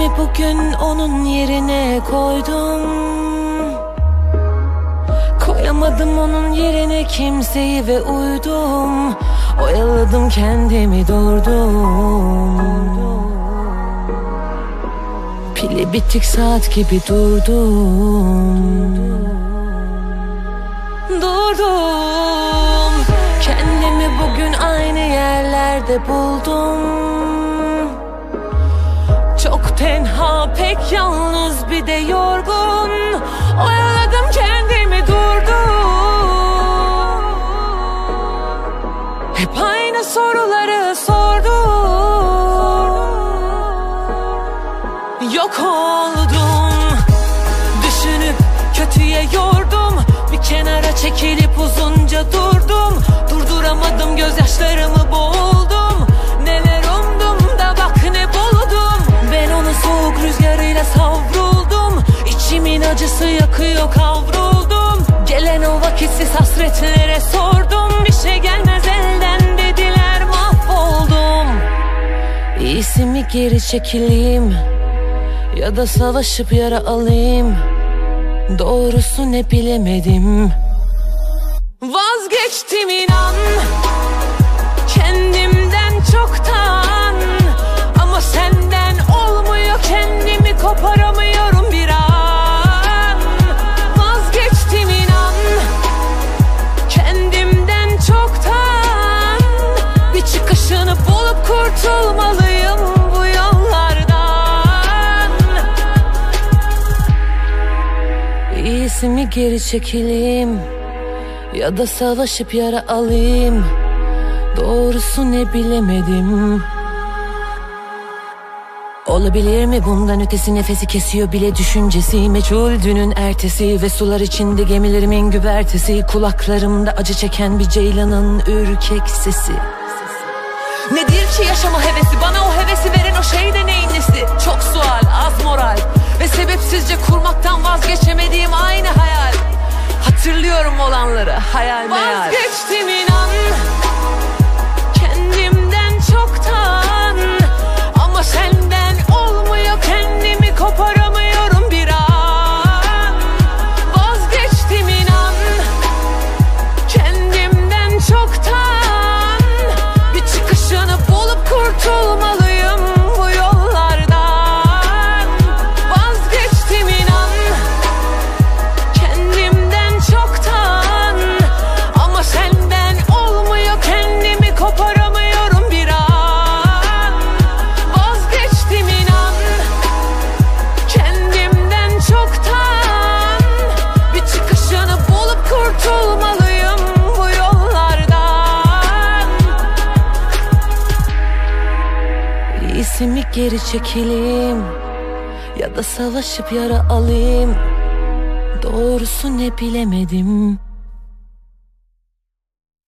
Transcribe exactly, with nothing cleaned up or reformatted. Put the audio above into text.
Kendimi bugün onun yerine koydum. Koyamadım onun yerine kimseyi ve uydum. Oyaladım kendimi, durdum. Pili bitik saat gibi durdum. Durdum. Kendimi bugün aynı yerlerde buldum. Çok tenha, pek yalnız, bir de yorgun. Oyaladım kendimi, durdum. Hep aynı soruları sordum. Yok oldum. Düşünüp kötüye yordum. Bir kenara çekilip uzunca durdum. Durduramadım, gözyaşlarımı boğuldum. Neler umdum da bak ne buldum. Ben onun soğuk rüzgarıyla savruldum. İçimin acısı yakıyor, kavruldum. Gelen o vakitsiz hasretlere sordum. Bir şey gelmez elden dediler, mahvoldum. İyisi mi geri çekileyim, ya da savaşıp yara alayım? Doğrusu ne bilemedim. Vazgeçtim inan, kendimden çoktan. Ama senden olmuyor, kendimi koparamıyorum bir an. Vazgeçtim inan, kendimden çoktan. Bir çıkışını bulup kurtulmalıyım bu yollardan. İyisi mi geri çekileyim, ya da savaşıp yara alayım? Doğrusu ne bilemedim. Olabilir mi bundan ötesi, nefesi kesiyor bile düşüncesi. Meçhul dünün ertesi ve sular içinde gemilerimin güvertesi. Kulaklarımda acı çeken bir ceylanın ürkek sesi. Nedir ki yaşama hevesi, bana o hevesi veren o şey de neyin nesi? Çok sual, az moral ve sebepsizce kurmaktan vazgeçemediğim aynı hayal. Hatırlıyorum olanları, hayal meyal. Vazgeçtim inan, kendimden çoktan. Ama senden olmuyor, kendimi koparamıyorum bir an. Vazgeçtim inan, kendimden çoktan. Bir çıkışını bulup kurtulmalıyım bu yollardan. Vazgeçtim inan, kendimden çoktan. Ama senden olmuyor, kendimi koparamıyorum bir an. Vazgeçtim inan, kendimden çoktan. Bir çıkışını bulup kurtulmalıyım bu yollardan. İyisi mi geri çekileyim, ya da savaşıp yara alayım? Doğrusu ne bilemedim.